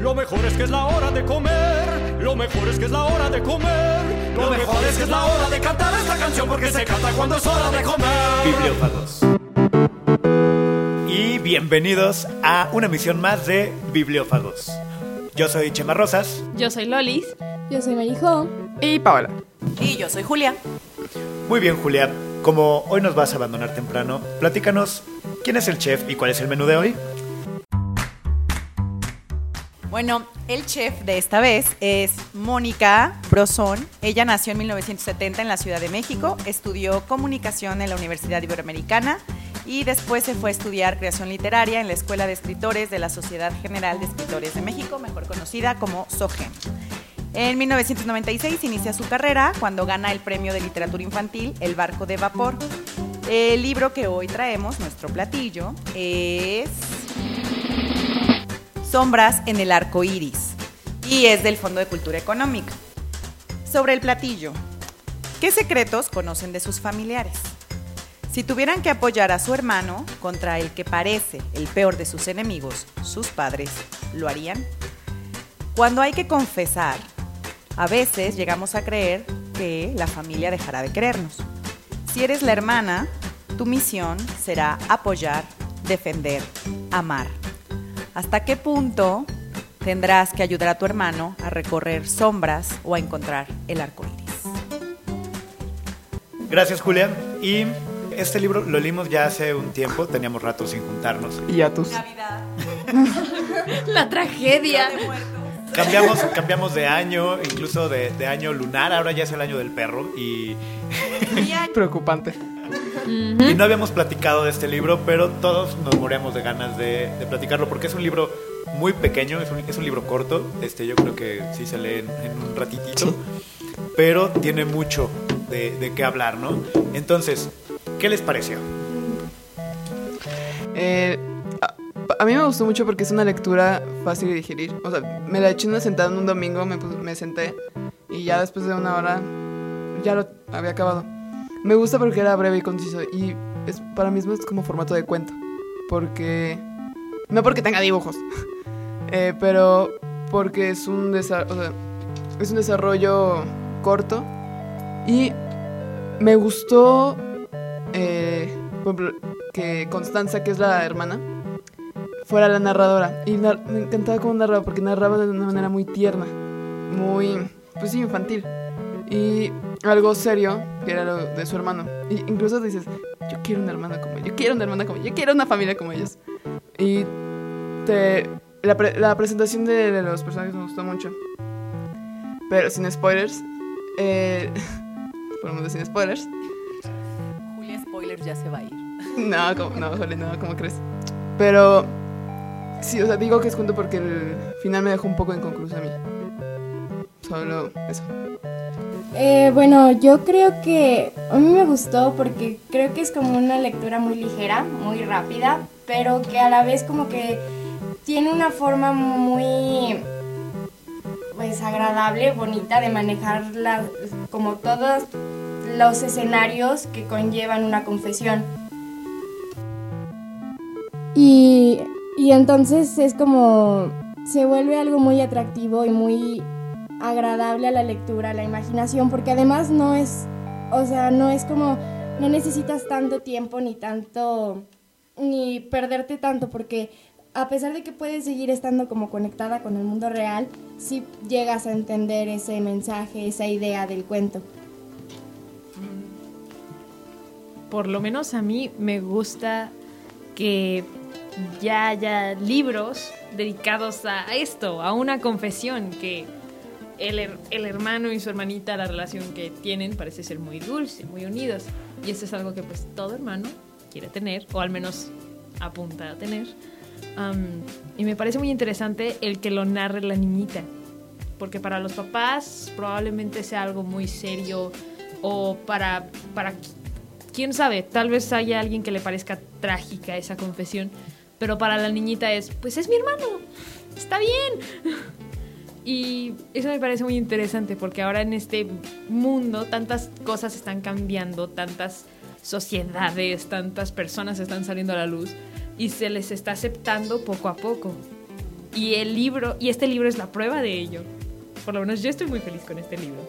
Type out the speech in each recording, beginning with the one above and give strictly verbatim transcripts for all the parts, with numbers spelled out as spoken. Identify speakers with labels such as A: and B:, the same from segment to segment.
A: Lo mejor es que es la hora de comer. Lo mejor es que es la hora de comer. Lo mejor es que es la hora de cantar esta canción, porque se canta cuando es hora de comer.
B: Bibliófagos. Y bienvenidos a una emisión más de Bibliófagos. Yo soy Chema Rosas.
C: Yo soy Lolis.
D: Yo soy Marijo.
E: Y Paola.
F: Y yo soy Julia.
B: Muy bien, Julia. Como hoy nos vas a abandonar temprano, platícanos quién es el chef y cuál es el menú de hoy.
F: Bueno, el chef de esta vez es Mónica Brosón. Ella nació en mil novecientos setenta en la Ciudad de México, estudió comunicación en la Universidad Iberoamericana y después se fue a estudiar creación literaria en la Escuela de Escritores de la Sociedad General de Escritores de México, mejor conocida como SOGEM. En mil novecientos noventa y seis inicia su carrera cuando gana el premio de literatura infantil El barco de vapor. El libro que hoy traemos, nuestro platillo, es Sombras en el arco iris y es del Fondo de Cultura Económica. Sobre el platillo, ¿qué secretos conocen de sus familiares? Si tuvieran que apoyar a su hermano contra el que parece el peor de sus enemigos, sus padres, ¿lo harían? Cuando hay que confesar, a veces llegamos a creer que la familia dejará de querernos. Si eres la hermana, tu misión será apoyar, defender, amar. ¿Hasta qué punto tendrás que ayudar a tu hermano a recorrer sombras o a encontrar el arco iris?
B: Gracias, Julia. Y este libro lo leímos ya hace un tiempo, teníamos rato sin juntarnos.
E: Y a tus...
F: Navidad.
C: La tragedia.
B: Cambiamos, cambiamos de año, incluso de, de año lunar, ahora ya es el año del perro y...
E: Preocupante.
B: Y no habíamos platicado de este libro, pero todos nos moríamos de ganas de, de platicarlo, porque es un libro muy pequeño, es un, es un libro corto, este, yo creo que sí se lee en, en un ratitito, pero tiene mucho de, de qué hablar, ¿no? Entonces, ¿qué les pareció?
E: Eh, a, a mí me gustó mucho porque es una lectura fácil de digerir. O sea, me la eché una sentada en un domingo, me, me senté y ya después de una hora ya lo había acabado. Me gusta porque era breve y conciso y es, para mí es como formato de cuento. Porque... No porque tenga dibujos, eh, pero porque es un, desa- o sea, es un desarrollo corto. Y me gustó eh, por ejemplo, que Constanza, que es la hermana, fuera la narradora. Y nar- me encantaba cómo narraba, porque narraba de una manera muy tierna, muy, pues sí, infantil. Y algo serio, que era lo de su hermano. Y incluso dices, yo quiero una hermana como ella, yo quiero una hermana como ella, yo quiero una familia como ellos. Y te, la, pre, la presentación de, de los personajes me gustó mucho. Pero sin spoilers. Eh, podemos decir sin spoilers.
F: Julia Spoilers ya se va a ir.
E: No, como, no, jole, no, ¿cómo crees? Pero sí, o sea, digo que es cuento porque el final me dejó un poco inconcluso a mí. Solo eso.
D: Eh, bueno, yo creo que a mí me gustó porque creo que es como una lectura muy ligera, muy rápida, pero que a la vez como que tiene una forma muy, pues, agradable, bonita de manejar la, como todos los escenarios que conllevan una confesión. Y, y entonces es como, se vuelve algo muy atractivo y muy agradable a la lectura, a la imaginación, porque además no es, o sea, no es como, no necesitas tanto tiempo ni tanto, ni perderte tanto, porque a pesar de que puedes seguir estando como conectada con el mundo real, sí llegas a entender ese mensaje, esa idea del cuento.
C: Por lo menos a mí me gusta que ya haya libros dedicados a esto, a una confesión, que el, el hermano y su hermanita, la relación que tienen parece ser muy dulce, muy unidos, y eso es algo que pues todo hermano quiere tener, o al menos apunta a tener. Um, y me parece muy interesante el que lo narre la niñita, porque para los papás probablemente sea algo muy serio, o para, para quién sabe, tal vez haya alguien que le parezca trágica esa confesión, pero para la niñita es, pues es mi hermano, está bien. Y eso me parece muy interesante, porque ahora en este mundo tantas cosas están cambiando, tantas sociedades, tantas personas están saliendo a la luz y se les está aceptando poco a poco. Y el libro, y este libro es la prueba de ello. Por lo menos yo estoy muy feliz con este libro.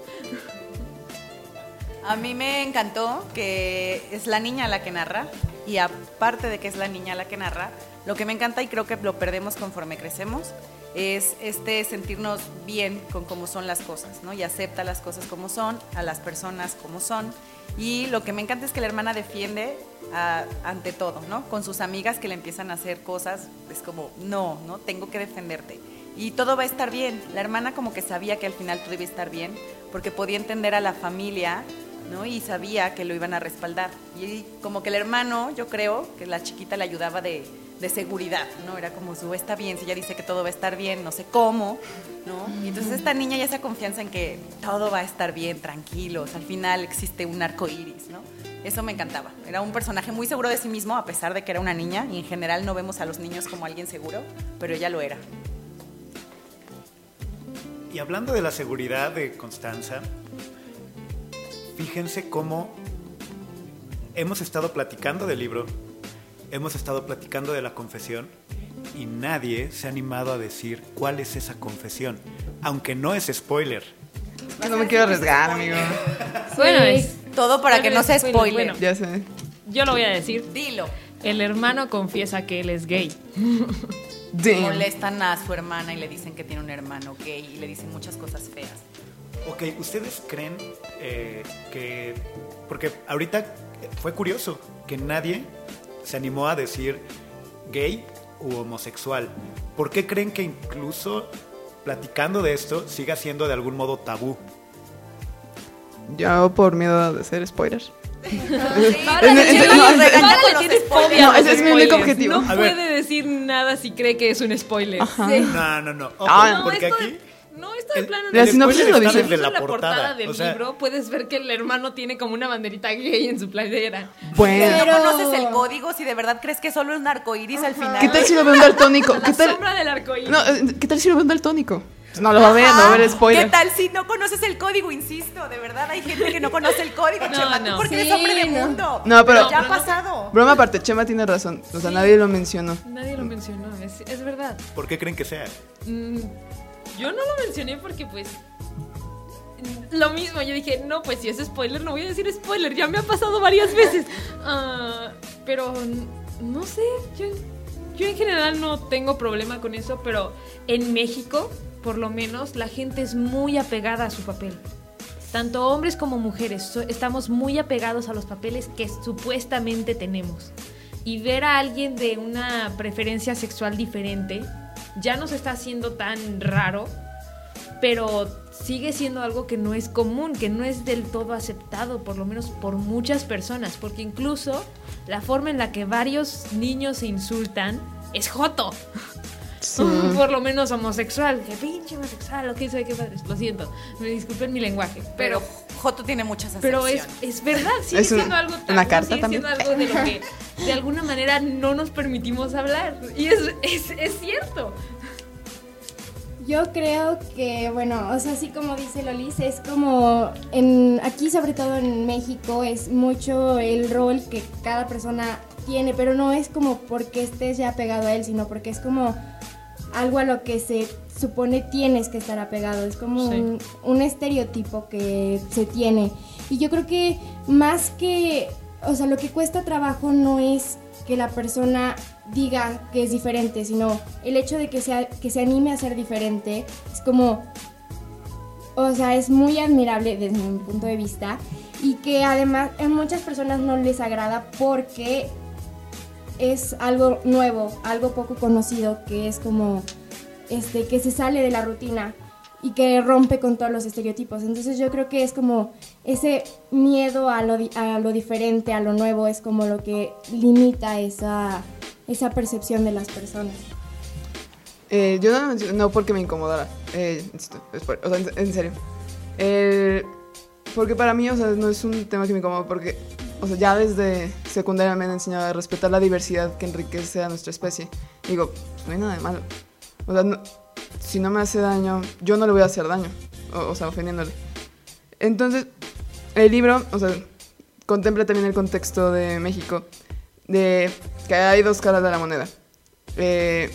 F: A mí me encantó que es la niña la que narra, y aparte de que es la niña la que narra, lo que me encanta, y creo que lo perdemos conforme crecemos, es este sentirnos bien con cómo son las cosas, ¿no? Y acepta las cosas como son, a las personas como son. Y lo que me encanta es que la hermana defiende a, ante todo, ¿no? Con sus amigas que le empiezan a hacer cosas, es como, no, no, tengo que defenderte. Y todo va a estar bien. La hermana como que sabía que al final todo iba a estar bien, porque podía entender a la familia, ¿no? Y sabía que lo iban a respaldar. Y como que el hermano, yo creo, que la chiquita le ayudaba de, de seguridad, ¿no? Era como, su, está bien, si ella dice que todo va a estar bien, no sé cómo, ¿no? Y entonces esta niña ya esa confianza en que todo va a estar bien, tranquilos, al final existe un arco iris, ¿no? Eso me encantaba. Era un personaje muy seguro de sí mismo, a pesar de que era una niña, y en general no vemos a los niños como alguien seguro, pero ella lo era.
B: Y hablando de la seguridad de Constanza, fíjense cómo hemos estado platicando del libro, hemos estado platicando de la confesión, y nadie se ha animado a decir cuál es esa confesión, aunque no es spoiler.
E: No me quiero arriesgar, amigo.
C: Bueno, es
F: Todo para que no sea spoiler.
C: Bueno,
E: Ya sé.
C: yo lo voy a decir.
F: Dilo.
C: El hermano confiesa que él es gay.
E: Damn.
F: Molestan a su hermana y le dicen que tiene un hermano gay y le dicen muchas cosas feas.
B: Ok, ¿ustedes creen eh, que...? Porque ahorita fue curioso que nadie se animó a decir gay u homosexual. ¿Por qué creen que incluso platicando de esto siga siendo de algún modo tabú?
E: Yo por miedo de ser spoiler.
C: Ahora
E: En-
C: le
E: en-
C: tiene-
E: no, en-
C: ahora
F: con
C: le
F: los
C: tiene
F: spoilers.
C: fobia a
E: No,
C: los
E: ese es mi único
C: spoilers.
E: objetivo.
C: No
B: A ver.
C: puede decir nada si cree que es un spoiler.
B: No, no, no. Ojo,
E: Ah,
B: porque
C: esto de-
B: aquí...
C: No, esto de
B: el-
C: plano
E: la
C: no.
E: sinopsis
B: spoiler
E: lo
B: está
E: dice.
B: desde
C: En
B: la
C: la portada
B: portada.
C: del
B: O sea,
C: libro puedes ver que el hermano tiene como una banderita gay en su playera.
E: Bueno.
F: Si no
D: Pero-
F: conoces el código, si de verdad crees que solo es un arcoíris al final.
E: ¿Qué tal si lo ve un daltónico? ¿Qué
C: La
E: tal?
C: sombra del arcoíris.
E: No, eh, ¿qué tal si lo ve un daltónico? Pues no lo va a ver, no va a ver spoiler.
F: ¿Qué tal si no conoces el código? Insisto, de verdad hay gente que no conoce el código,
C: No,
F: Chema,
C: no.
F: tú porque eres
D: Sí,
F: hombre de
D: no.
F: mundo.
E: No, pero-
F: ya ha
C: pero no-
F: pasado.
E: Broma aparte, Chema tiene razón. O sea, nadie lo mencionó.
C: Nadie lo mencionó, es, es verdad.
B: ¿por qué creen que sea?
C: Mm, yo no lo mencioné porque pues mm, lo mismo, yo dije, no, pues si es spoiler, no voy a decir spoiler, ya me ha pasado varias veces. Ah, pero mm, no sé, yo, yo en general no tengo problema con eso, pero en México, por lo menos, la gente es muy apegada a su papel. Tanto hombres como mujeres so- estamos muy apegados a los papeles que supuestamente tenemos. Y ver a alguien de una preferencia sexual diferente ya no se está haciendo tan raro, pero sigue siendo algo que no es común, que no es del todo aceptado, por lo menos por muchas personas, porque incluso la forma en la que varios niños se insultan es joto.
E: Sí.
C: Por lo menos homosexual, que pinche homosexual, o qué sé qué padres, lo siento, me disculpen mi lenguaje,
F: Pero
C: pero
F: Joto tiene muchas
C: pero
F: acepciones.
C: es, es verdad, sigue
E: Es un-
C: siendo algo tabú,
E: una carta
C: sigue
E: también.
C: siendo algo de lo que de alguna manera no nos permitimos hablar. Y es, es, es cierto.
D: Yo creo que, bueno, o sea, así como dice Lolis, es como, en, aquí sobre todo en México, es mucho el rol que cada persona tiene, pero no es como porque estés ya apegado a él, sino porque es como algo a lo que se supone tienes que estar apegado, es como
C: Sí.
D: un, un estereotipo que se tiene. Y yo creo que más que, o sea, lo que cuesta trabajo no es que la persona diga que es diferente, sino el hecho de que, sea, que se anime a ser diferente, es como, o sea, es muy admirable desde mi punto de vista, y que además a muchas personas no les agrada porque es algo nuevo, algo poco conocido, que es como, este, que se sale de la rutina y que rompe con todos los estereotipos. Entonces yo creo que es como ese miedo a lo, di- a lo diferente, a lo nuevo, es como lo que limita esa, esa percepción de las personas.
E: Eh, yo no lo mencioné, no porque me incomodara. Eh, insisto, es por- o sea, en, en serio. Eh, porque para mí, o sea, no es un tema que me incomoda porque, o sea, ya desde secundaria me han enseñado a respetar la diversidad que enriquece a nuestra especie. Digo, no hay nada de malo. O sea, no- si no me hace daño, yo no le voy a hacer daño. O, o sea, ofendiéndole. Entonces, el libro, o sea, contempla también el contexto de México, de que hay dos caras de la moneda. Eh,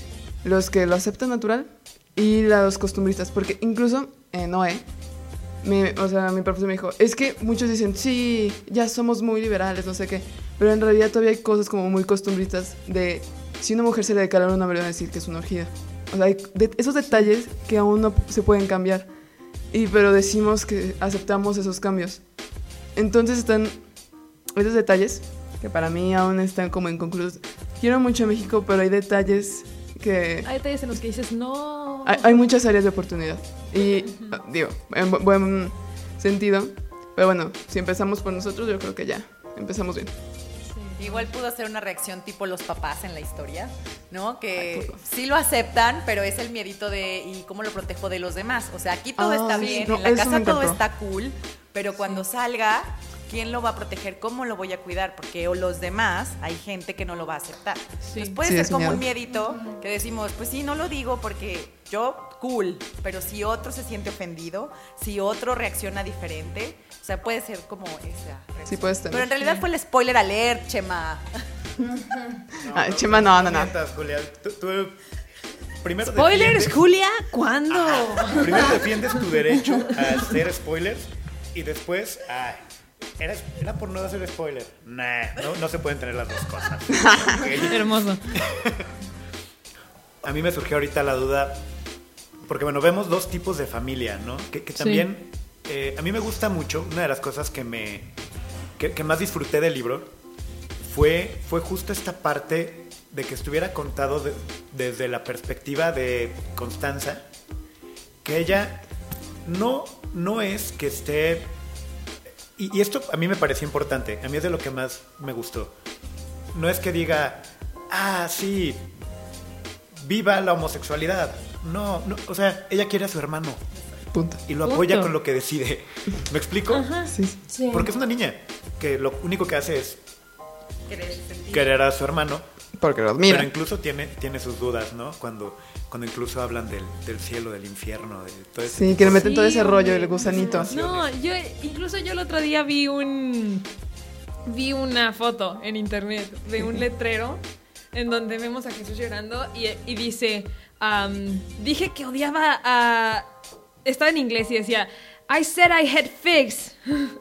E: los que lo aceptan natural y los costumbristas, porque incluso eh, Noé, mi, o sea, mi profesor me dijo, es que muchos dicen, sí, ya somos muy liberales, no sé qué, pero en realidad todavía hay cosas como muy costumbristas de, si una mujer se le declara a un hombre, van a decir que es una orgía. O sea, hay de, esos detalles que aún no se pueden cambiar, y pero decimos que aceptamos esos cambios. Entonces están esos detalles que para mí aún están como inconclusos. Quiero mucho a México, pero hay detalles que...
C: Hay detalles en los que dices, no.
E: Hay, hay muchas áreas de oportunidad. Y, uh-huh. digo, en bu- buen sentido. Pero bueno, si empezamos por nosotros, yo creo que ya empezamos bien.
F: Sí. Igual pudo ser una reacción tipo los papás en la historia, ¿no? Que Ay, sí lo aceptan, pero es el miedito de ¿y cómo lo protejo de los demás? O sea, aquí todo
E: ah,
F: está
E: sí,
F: bien,
E: no,
F: en la
E: eso
F: casa
E: me
F: todo
E: encantó.
F: está cool, pero cuando salga... ¿Quién lo va a proteger? ¿Cómo lo voy a cuidar? Porque o los demás, hay gente que no lo va a aceptar.
C: Sí.
F: Entonces puede
E: Sí,
F: ser
E: es
F: como
E: miedo.
F: un miedito que decimos, pues sí, no lo digo porque yo, cool, pero si otro se siente ofendido, si otro reacciona diferente, o sea, puede ser como esa reacción.
E: Sí, puedes tener.
F: Pero en realidad fue el spoiler alert, Chema.
B: No,
E: Ah, Chema, no, no, no.
B: mientas, Julia. Tú, tú primero
C: ¿Spoilers,
B: defiendes-
C: Julia? ¿Cuándo?
B: Ajá. Primero defiendes tu derecho a hacer spoilers y después, ay, era, era por no hacer spoiler. Nah, no, no se pueden tener las dos cosas. Ok.
C: Hermoso.
B: A mí me surgió ahorita la duda, porque bueno, vemos dos tipos de familia, ¿no? Que, que también, sí. eh, a mí me gusta mucho, una de las cosas que me que, que más disfruté del libro fue, fue justo esta parte de que estuviera contado de, desde la perspectiva de Constanza, que ella no, no es que esté... Y, y esto a mí me pareció importante, a mí es de lo que más me gustó. No es que diga, ah, sí, viva la homosexualidad. No, no, o sea, ella quiere a su hermano.
E: Punto.
B: Y lo
C: Punto.
B: apoya con lo que decide. ¿Me explico?
C: Ajá.
E: Sí.
D: Sí.
B: Porque es una niña que lo único que hace es
F: Querer sentir.
B: querer a su hermano.
E: Porque lo admira.
B: Pero incluso tiene, tiene sus dudas, ¿no? Cuando, cuando incluso hablan del, del cielo, del infierno, de todo ese
E: Sí,
B: tipo
E: que le
B: de-
E: meten
C: Sí,
E: todo ese rollo,
C: hombre.
E: el gusanito.
C: No, yo incluso yo el otro día vi un vi una foto en internet de un letrero en donde vemos a Jesús llorando y, y dice um, dije que odiaba a estaba en inglés y decía I said I had figs.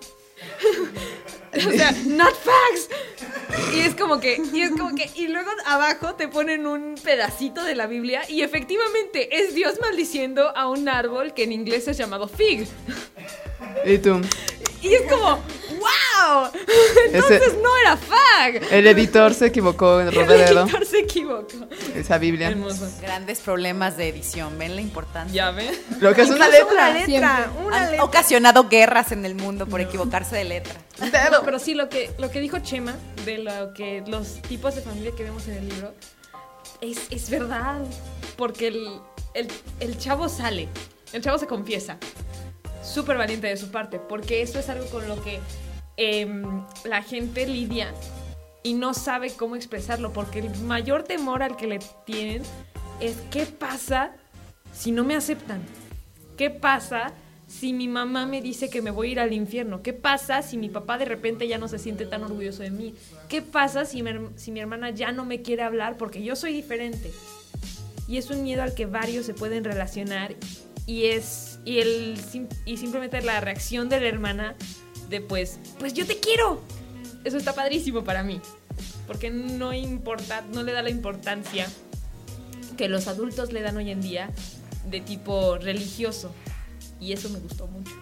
C: O sea, not facts. Y es como que, y es como que, y luego abajo te ponen un pedacito de la Biblia y efectivamente es Dios maldiciendo a un árbol que en inglés es llamado fig.
E: Y tú,
C: Y es como, wow. Entonces
E: Ese-
C: no era fag.
E: el editor se equivocó en
C: El
E: Roberto.
C: editor se equivocó.
E: Esa Biblia.
C: Hermoso.
F: Grandes problemas de edición, ven la importancia.
C: ¿Ya ven?
E: Lo que es una
C: Incluso Una
E: letra.
C: letra,
D: Siempre.
C: una
F: Han
C: letra.
F: ocasionado guerras en el mundo por equivocarse de letra.
C: No, pero sí, lo que, lo que dijo Chema, de lo que los tipos de familia que vemos en el libro, es, es verdad. Porque el, el, el chavo sale, el chavo se confiesa. Súper valiente de su parte, porque eso es algo con lo que em, la gente lidia y no sabe cómo expresarlo, porque el mayor temor al que le tienen es ¿qué pasa si no me aceptan? ¿Qué pasa si mi mamá me dice que me voy a ir al infierno? ¿Qué pasa si mi papá de repente ya no se siente tan orgulloso de mí? ¿Qué pasa si mi, her- si mi hermana ya no me quiere hablar porque yo soy diferente? Y es un miedo al que varios se pueden relacionar y es y el sim- y simplemente la reacción de la hermana de pues pues yo te quiero. Eso está padrísimo para mí, porque no importa, no le da la importancia que los adultos le dan hoy en día de tipo religioso. Y eso me gustó mucho.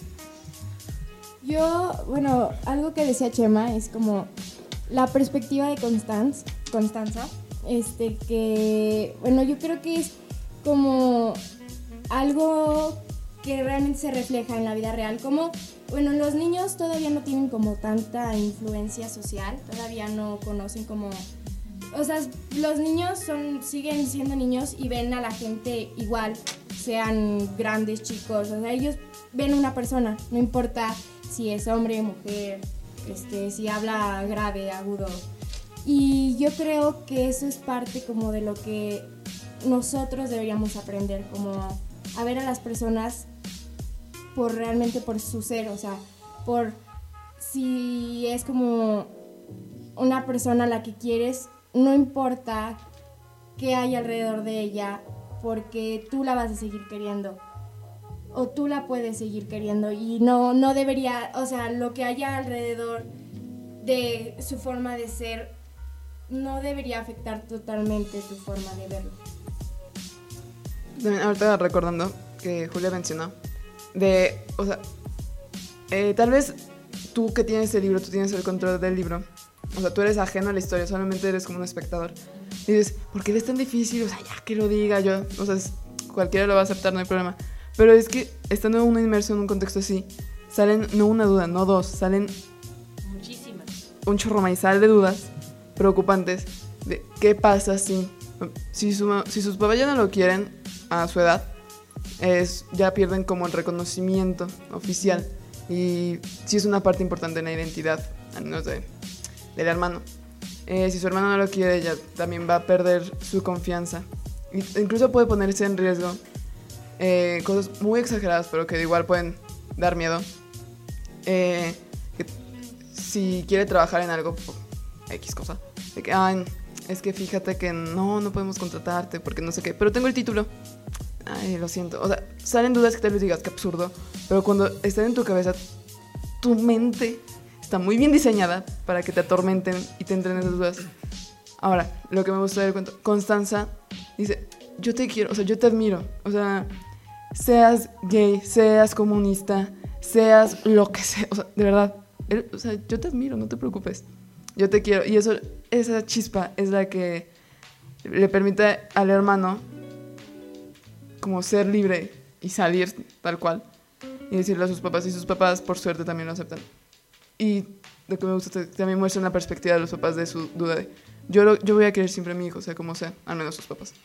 D: Yo, bueno, algo que decía Chema es como la perspectiva de Constanz, Constanza, este que, bueno, yo creo que es como algo que realmente se refleja en la vida real, como, bueno, los niños todavía no tienen como tanta influencia social, todavía no conocen como, o sea, los niños son, siguen siendo niños y ven a la gente igual, sean grandes, chicos, o sea, ellos ven una persona, no importa si es hombre, mujer, este, si habla grave, agudo. Y yo creo que eso es parte como de lo que nosotros deberíamos aprender, como a ver a las personas por realmente por su ser, o sea, por si es como una persona a la que quieres, no importa qué hay alrededor de ella, porque tú la vas a seguir queriendo. O tú la puedes seguir queriendo y no, no debería, o sea, lo que haya alrededor de su forma de ser no debería afectar totalmente tu forma de verlo.
E: También ahorita recordando que Julia mencionó de, o sea, eh, tal vez tú que tienes el libro, tú tienes el control del libro, o sea, tú eres ajeno a la historia, solamente eres como un espectador. Y dices, ¿por qué es tan difícil? O sea, ya que lo diga yo, o sea, cualquiera lo va a aceptar, no hay problema. Pero es que estando uno inmerso en un contexto así, salen no una duda, no dos, salen
C: muchísimas.
E: Un chorro maizal de dudas preocupantes de qué pasa si, si, su, si sus papás ya no lo quieren a su edad, es, ya pierden como el reconocimiento oficial y sí es una parte importante en la identidad, al menos de, del hermano. Eh, si su hermano no lo quiere, ya también va a perder su confianza. E incluso puede ponerse en riesgo Eh, cosas muy exageradas, pero que igual pueden dar miedo. Eh, que si quiere trabajar en algo, X cosa, de que, ay, es que fíjate que no, no podemos contratarte porque no sé qué, pero tengo el título. Ay, lo siento. O sea, salen dudas que tal vez digas, qué absurdo, pero cuando están en tu cabeza, tu mente está muy bien diseñada para que te atormenten y te entren esas dudas. Ahora, lo que me gusta del cuento, Constanza dice, yo te quiero, o sea, yo te admiro, o sea, seas gay, seas comunista, seas lo que sea, o sea, de verdad, él, o sea, yo te admiro, no te preocupes, yo te quiero, y eso, esa chispa es la que le permite al hermano como ser libre y salir tal cual, y decirle a sus papás, y sus papás por suerte también lo aceptan, y lo que me gusta también muestra una perspectiva de los papás de su duda de, yo, lo, yo voy a querer siempre a mi hijo, sea como sea, al menos sus papás.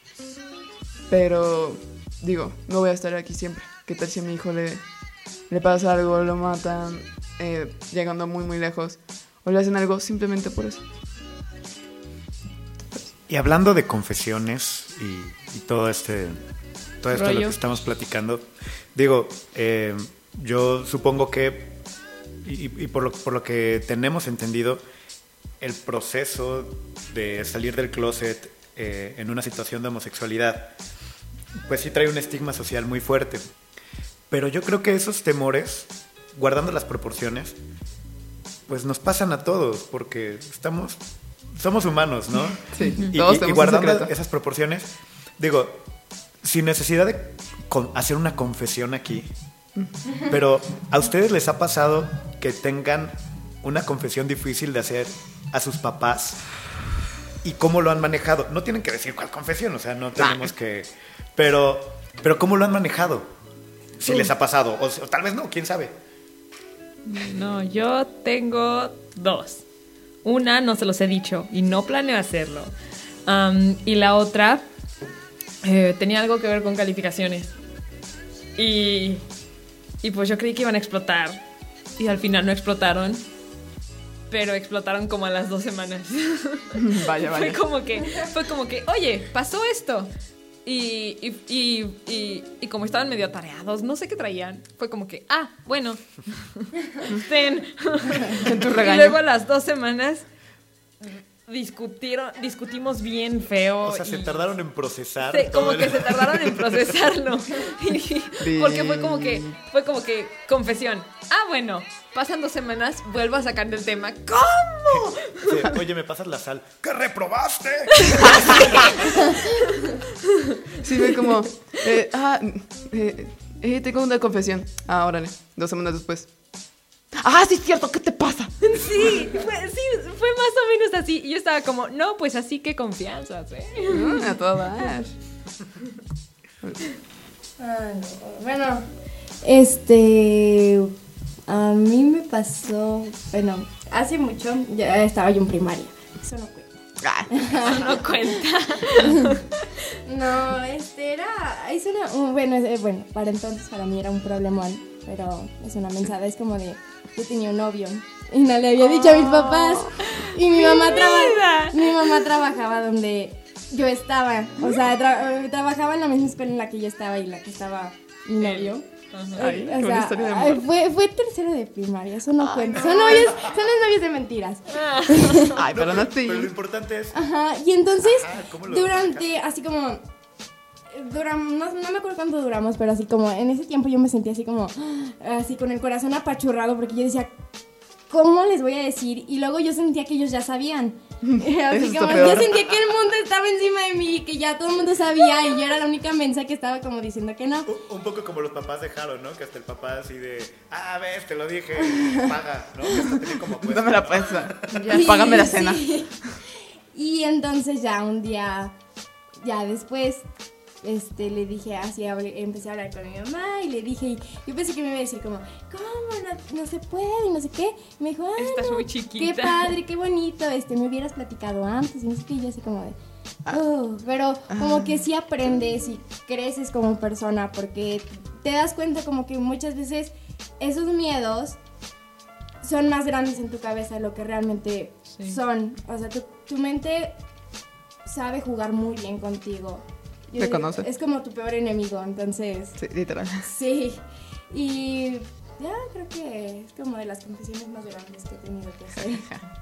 E: Pero, digo, no voy a estar aquí siempre. ¿Qué tal si a mi hijo le, le pasa algo, lo matan, eh, llegando muy, muy lejos? O le hacen algo simplemente por eso.
B: Y hablando de confesiones y, y todo este todo esto de lo que estamos platicando, digo, eh, yo supongo que, y, y por, lo, por lo que tenemos entendido, el proceso de salir del closet eh, en una situación de homosexualidad, pues sí trae un estigma social muy fuerte. Pero yo creo que esos temores, guardando las proporciones, pues nos pasan a todos, porque estamos, somos humanos, ¿no?
E: Sí,
B: y,
E: todos
B: y, y guardando esas proporciones, digo, sin necesidad de con, hacer una confesión aquí, pero ¿a ustedes les ha pasado que tengan una confesión difícil de hacer a sus papás? ¿Y cómo lo han manejado? No tienen que decir cuál confesión, o sea, no tenemos que... Pero, pero ¿cómo lo han manejado? Si les ha pasado, o, o tal vez no, quién sabe.
C: No, yo tengo dos. Una no se los he dicho y no planeo hacerlo. Um, y la otra eh, tenía algo que ver con calificaciones. Y, y pues yo creí que iban a explotar. Y al final no explotaron. Pero explotaron como a las dos semanas.
E: Vaya, vaya.
C: Fue como que, fue como que, oye, pasó esto. Y, y, y, y, y como estaban medio atareados, no sé qué traían, fue como que, ah, bueno, ten.
E: En tu
C: Y
E: regaño.
C: luego a las dos semanas discutieron, discutimos bien feo.
B: O sea, se
C: y
B: tardaron en procesar.
C: se-
B: todo
C: como
B: el-
C: que se tardaron en procesarlo. Y- porque fue como que, fue como que, confesión. Ah, bueno, pasan dos semanas, vuelvo a sacar el tema. ¿Cómo?
B: Sí, oye, ¿me pasas la sal? ¿Qué reprobaste?
E: Sí, ve como, eh, ah, eh, eh, tengo una confesión. Ah, órale, dos semanas después. Ah, sí es cierto, ¿qué te pasa?
C: Sí, fue, sí, fue más o menos así. Y yo estaba como, no, pues así que confianza, ¿sí?
E: Ah, a todo dar.
D: Ah, no. Bueno, este, a mí me pasó, bueno, hace mucho, ya estaba yo en primaria, eso no cuenta.
E: Ah,
C: Eso no cuenta.
D: No, este era, es una, un- bueno, es- eh, bueno, para entonces para mí era un problemón, pero es una mensada, es como de, yo tenía un novio y no le había dicho a mis papás y mi mamá, traba- mi mamá trabajaba donde yo estaba, o sea, tra- eh, trabajaba en la misma escuela en la que yo estaba y la que estaba mi novio.
E: Ay,
D: O
E: qué buena
D: sea,
E: historia de
D: ay,
E: amor.
D: fue, fue tercero de primaria, eso no cuenta. Son novios, son los novios de mentiras.
E: Ay, pero no te...
B: Pero lo importante es...
D: Ajá, y entonces,
B: Ajá, ¿cómo lo
D: durante, así como, duramos, no, no me acuerdo cuánto duramos, pero así como, en ese tiempo yo me sentía así como, así con el corazón apachurrado, porque yo decía, ¿cómo les voy a decir? Y luego yo sentía que ellos ya sabían.
E: Eso
D: Así
E: está
D: como,
E: peor.
D: yo sentía que el mundo estaba encima de mí, que ya todo el mundo sabía, y yo era la única mensa que estaba como diciendo que no.
B: Un- Un poco como los papás de Harold, ¿no? Que hasta el papá así de, ah, ves, te lo dije, paga, ¿no? Que hasta tenía como apuesta.
E: Dame la pesa. Ya,
D: Y-
E: págame la cena.
D: sí. Y entonces ya un día, ya después, este, le dije así, hablé- empecé a hablar con mi mamá y le dije, y yo pensé que me iba a decir como, ¿cómo? No, no se puede y no sé qué. Y me dijo, ah,
C: Estás
D: no,
C: muy chiquita.
D: qué padre, qué bonito, este, me hubieras platicado antes y no sé qué, y yo así como de, oh, pero como que sí aprendes y creces como persona porque te das cuenta como que muchas veces esos miedos son más grandes en tu cabeza de lo que realmente
C: Sí.
D: son. O sea, tu, tu mente sabe jugar muy bien contigo. Yo
E: Te
D: digo,
E: conoce.
D: Es como tu peor enemigo, entonces,
E: Sí, literal.
D: sí. Y ya creo que es como de las confesiones más grandes que he tenido que hacer.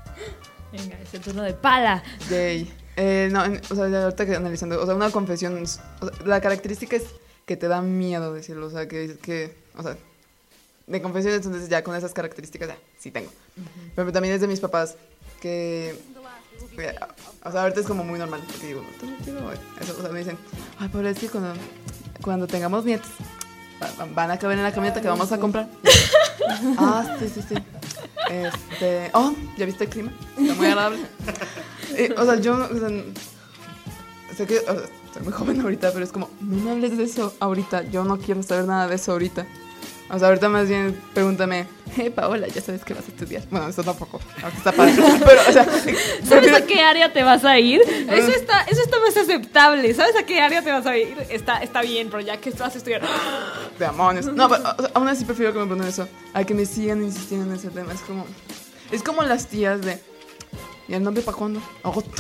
C: Venga, es el turno de Pala.
E: Yay. Eh, no, en- o sea, ya ahorita que analizando, o sea, una confesión, es- o sea, la característica es que te da miedo decirlo, o sea, que, que o sea, de confesiones, entonces ya con esas características, ya, sí tengo. Pero también es de mis papás, que, eh, o sea, ahorita es como muy normal, porque digo, no, no quiero eso, o sea, me dicen, ay, Paula, es que cuando, cuando tengamos nietos, va- va- van a caber en la camioneta que vamos a comprar. Ah, sí, sí, sí. Este, oh, ¿ya viste el clima? Está muy agradable. Eh, o sea, yo, o sea, sé que, o sea, soy muy joven ahorita, pero es como, no me hables de eso ahorita, yo no quiero saber nada de eso ahorita. O sea, ahorita más bien pregúntame, hey, Paola, ¿ya sabes qué vas a estudiar? Bueno, eso tampoco, ahorita está padre, pero, o sea,
C: ¿Sabes
E: prefiero-
C: a qué área te vas a ir? Eso está, eso está más aceptable. ¿Sabes a qué área te vas a ir? Está, está bien, pero ya que vas a estudiar.
E: demonios. No, pero o sea, aún así prefiero que me pregunten eso, a que me sigan insistiendo en ese tema. Es como, es como las tías de, ¿y el nombre para cuándo? Agosto.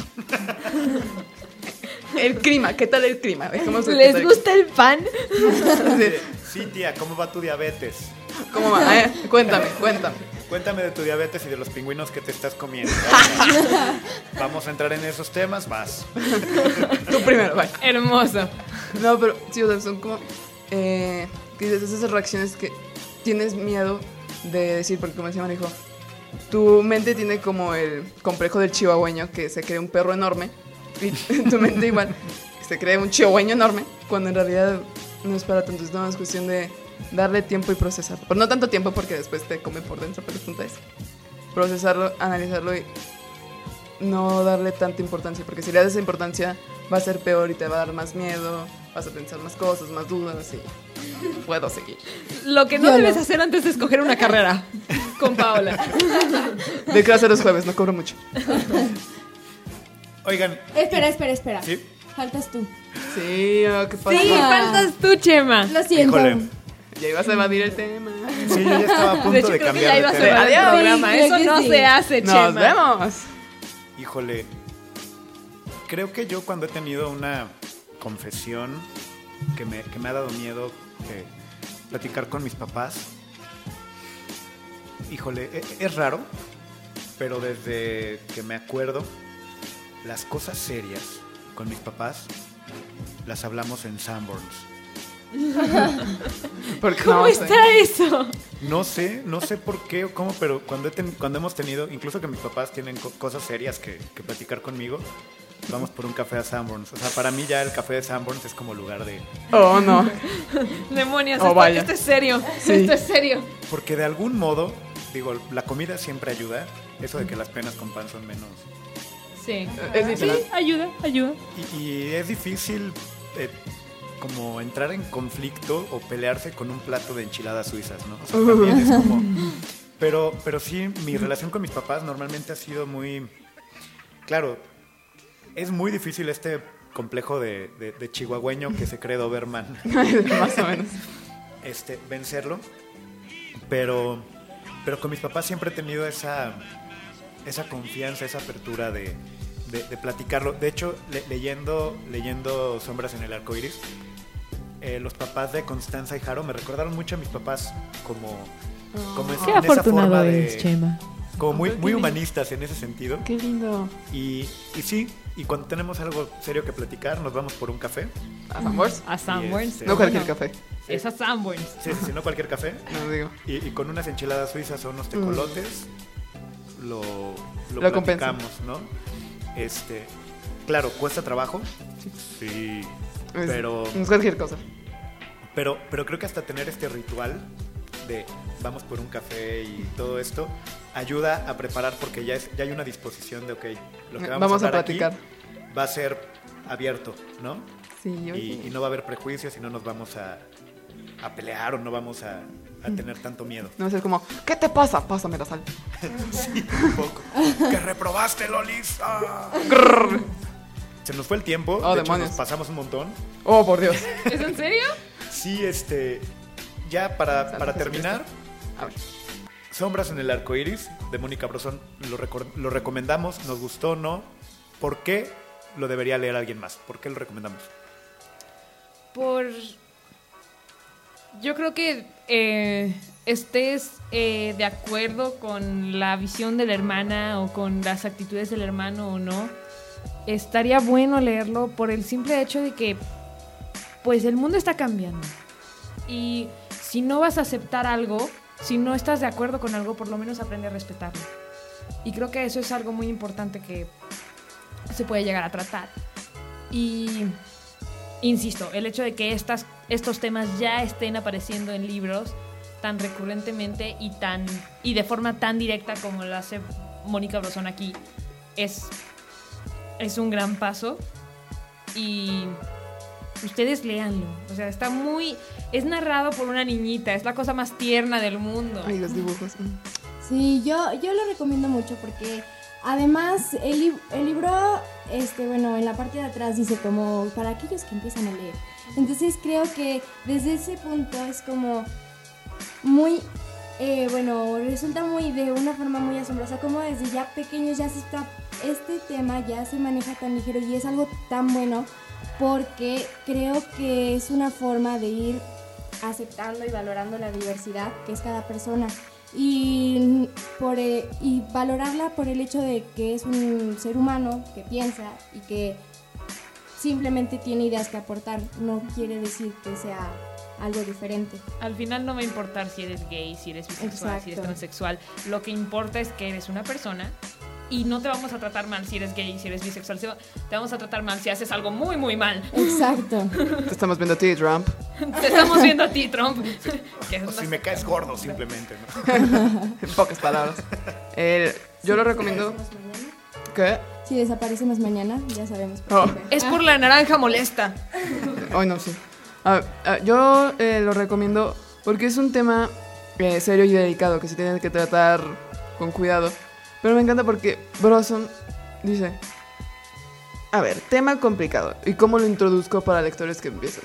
E: El clima, ¿qué tal el clima? Dejemos de-
C: ¿Les gusta el pan?
B: Sí, tía, ¿cómo va tu diabetes?
E: ¿Cómo va? Eh, cuéntame, cuéntame.
B: Cuéntame de tu diabetes y de los pingüinos que te estás comiendo. Vamos a entrar en esos temas, vas.
E: Tú primero, bye.
C: Hermoso.
E: No, pero sí, o sea, son como, eh, que dices, esas reacciones que tienes miedo de decir, porque como decía Marijo, tu mente tiene como el complejo del chihuahueño, que se cree un perro enorme, y tu mente igual se cree un chihuahueño enorme, cuando en realidad no es para tanto, es nada más cuestión de darle tiempo y procesarlo. Pero no tanto tiempo porque después te come por dentro, pero el punto es procesarlo, analizarlo y no darle tanta importancia, porque si le das esa importancia va a ser peor y te va a dar más miedo, vas a pensar más cosas, más dudas y puedo seguir.
C: Lo que no
D: Yo
C: debes
D: no.
C: hacer antes de escoger una carrera con Paola.
E: De clase los jueves, no cobro mucho.
B: Oigan,
D: Espera, espera, espera.
B: ¿sí?
D: Faltas tú.
E: Sí, oh, ¿qué pasa?
C: Sí, faltas tú, Chema.
D: Lo siento.
B: Híjole.
E: Ya ibas a evadir el tema.
B: Sí, yo ya estaba a punto
C: De hecho,
B: de,
C: creo que
B: cambiar
C: ya iba a
B: de
C: cerrar
B: tema.
C: el
E: Adiós.
C: programa.
D: Sí, creo
C: Eso
D: que
C: no
D: sí.
C: se hace,
E: Nos
C: Chema.
E: vemos.
B: Híjole, creo que yo cuando he tenido una confesión que me, que me ha dado miedo eh, platicar con mis papás, híjole, e- es raro, pero desde que me acuerdo, las cosas serias con mis papás las hablamos en Sanborns.
E: Porque
C: ¿Cómo
E: no sé.
C: está eso?
B: No sé, no sé por qué o cómo, pero cuando, he ten- cuando hemos tenido, incluso que mis papás tienen co- cosas serias que, que platicar conmigo, vamos por un café a Sanborns. O sea, para mí ya el café de Sanborns es como lugar de...
E: Oh, no.
C: Demonios,
E: Oh,
C: esto,
E: vaya.
C: esto es serio.
E: Sí.
C: Esto es serio.
B: Porque de algún modo, digo, la comida siempre ayuda. Eso de que las penas con pan son menos...
C: Sí.
E: Es
C: Sí,
E: literal.
C: ayuda, ayuda.
B: Y, y es difícil eh, como entrar en conflicto o pelearse con un plato de enchiladas suizas, ¿no? O sea, también es como... Pero, pero sí, mi relación con mis papás normalmente ha sido muy... Claro, es muy difícil este complejo de, de, de chihuahueño que se cree Doberman,
E: Más o menos.
B: este, vencerlo. Pero, pero con mis papás siempre he tenido esa, esa confianza, esa apertura de, de, de platicarlo. De hecho, le- leyendo, leyendo Sombras en el Arcoiris, eh, los papás de Constanza y Jaro me recordaron mucho a mis papás como, como es-
C: Qué
B: en esa
C: afortunado
B: forma de-
C: eres, Chema.
B: como muy,
E: Qué
B: muy
E: lindo.
B: humanistas en ese sentido.
E: Qué lindo.
B: Y, y sí, y cuando tenemos algo serio que platicar, nos vamos por un café.
E: ¿A Sanborns?
C: A Sanborns.
B: este-
E: No cualquier
C: Bueno,
E: café.
C: Es a Sanborns.
B: Sí, sí, sí, no cualquier café.
E: No digo.
B: Y, y con unas enchiladas suizas o unos tecolotes lo, lo,
E: Lo compensa.
B: platicamos, ¿no? Este, claro, cuesta trabajo. Sí.
E: Es-
B: Pero,
E: No es cualquier cosa.
B: pero, pero creo que hasta tener este ritual de vamos por un café y todo esto ayuda a preparar porque ya, es, ya hay una disposición de, ok, lo que vamos,
E: Vamos a
B: hablar aquí
E: platicar.
B: va a ser abierto, ¿no?
E: Sí, oye.
B: Y, y no va a haber prejuicios y no nos vamos a, a pelear o no vamos a, a tener tanto miedo.
E: No va a ser como, ¿qué te pasa? Pásame la sal.
B: Sí, un poco. ¡Que reprobaste, Lolis! ¡Ah! Se nos fue el tiempo.
E: Oh,
B: de hecho,
E: demonios.
B: nos pasamos un montón.
E: Oh, por Dios.
C: ¿Es en serio?
B: Sí, este. Ya para,
E: Salud,
B: para
E: Jesucristo.
B: terminar,
E: A ver.
B: Sombras en el arco iris de Mónica Brosón. Lo, recor- lo recomendamos, nos gustó o no. ¿Por qué lo debería leer alguien más? ¿Por qué lo recomendamos?
C: Por... Yo creo que eh, estés eh, de acuerdo con la visión de la hermana o con las actitudes del hermano o no, estaría bueno leerlo por el simple hecho de que pues el mundo está cambiando. Y si no vas a aceptar algo, si no estás de acuerdo con algo, por lo menos aprende a respetarlo. Y creo que eso es algo muy importante que se puede llegar a tratar. Y insisto, el hecho de que estas, estos temas ya estén apareciendo en libros tan recurrentemente y, tan, y de forma tan directa como lo hace Mónica Brosón aquí, es, es un gran paso. Y ustedes léanlo. O sea, está muy... Es narrado por una niñita, es la cosa más tierna del mundo.
E: Ay, los dibujos. Mm.
D: Sí, yo, yo lo recomiendo mucho porque además el, lib- el libro, este, bueno, en la parte de atrás dice como para aquellos que empiezan a leer. Entonces creo que desde ese punto es como muy, eh, bueno, resulta muy de una forma muy asombrosa como desde ya pequeños ya se está, este tema ya se maneja tan ligero y es algo tan bueno porque creo que es una forma de ir aceptando y valorando la diversidad que es cada persona. Y, por, eh, y valorarla por el hecho de que es un ser humano que piensa y que simplemente tiene ideas que aportar, no quiere decir que sea algo diferente.
C: Al final no va a importar si eres gay, si eres bisexual, si eres
D: Exacto.
C: transexual. Lo que importa es que eres una persona y no te vamos a tratar mal si eres gay, si eres bisexual. Te vamos a tratar mal si haces algo muy, muy mal.
D: Exacto.
E: Te estamos viendo a ti, Trump.
C: Te estamos viendo a ti, Trump. Que es
B: O si
C: más-
B: me caes gordo, simplemente, ¿no?
E: En pocas palabras. Eh, yo lo recomiendo. ¿Qué?
D: Si desaparecemos mañana, ya sabemos por
E: Oh.
D: qué.
C: Es por la naranja molesta.
E: Ay, no, sí. Ah, ah, yo eh, lo recomiendo porque es un tema eh, serio y delicado que se tiene que tratar con cuidado. Pero me encanta porque Brosson dice: a ver, tema complicado. ¿Y cómo lo introduzco para lectores que empiezan?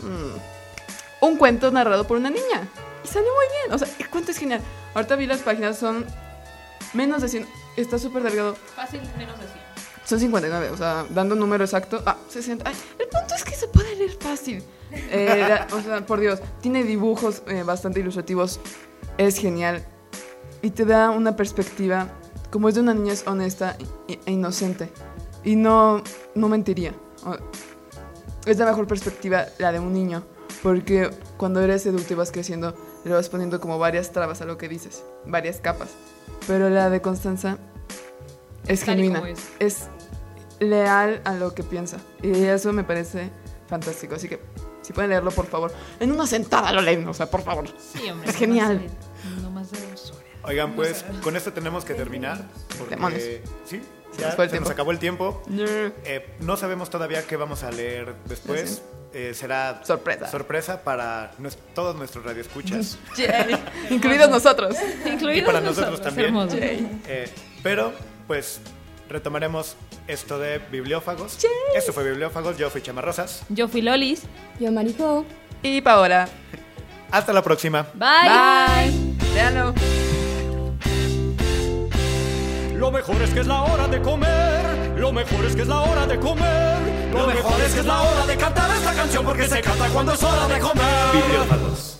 E: Mm, un cuento narrado por una niña. Y salió muy bien. O sea, el cuento es genial. Ahorita vi las páginas, son menos de cien. Está súper delgado.
C: Fácil, menos de cien.
E: Son cincuenta y nueve, o sea, dando un número exacto. Ah, sesenta. Ay, el punto es que se puede leer fácil. Eh, la- o sea, por Dios, tiene dibujos eh, bastante ilustrativos. Es genial. Y te da una perspectiva, como es de una niñez honesta e, e inocente. Y no, no mentiría. O- Es la mejor perspectiva la de un niño. Porque cuando eres adulto y vas creciendo, le vas poniendo como varias trabas a lo que dices. Varias capas. Pero la de Constanza es
C: Tal y
E: genuina.
C: como es.
E: Es leal a lo que piensa. Y eso me parece fantástico. Así que, si pueden leerlo, por favor. En una sentada lo leen, o sea, por favor.
C: Sí, hombre.
E: Es genial.
C: No más de dos horas.
B: Oigan, pues con esto tenemos que terminar. Porque,
E: Demonios.
B: sí,
E: Se
B: ya
E: nos fue el
B: se
E: tiempo.
B: nos acabó el tiempo.
E: No.
B: Eh, no sabemos todavía qué vamos a leer después. Eh, será
E: Sorpresa.
B: sorpresa para nues- todos nuestros radioescuchas.
E: Yay. Incluidos nosotros.
C: Incluidos
B: Y para nosotros también.
C: hermoso.
B: Eh, pero, pues, retomaremos esto de Bibliófagos. Esto fue Bibliófagos, yo fui Chema Rosas.
C: Yo fui Lolis.
D: Yo, Marijo.
E: Y Paola.
B: Hasta la próxima.
C: Bye.
E: Bye. Léanlo.
A: Lo mejor es que es la hora de comer. Lo mejor es que es la hora de comer. Lo mejor es que es la hora de cantar esta canción porque se canta cuando es hora de comer.
B: Bibliófalos.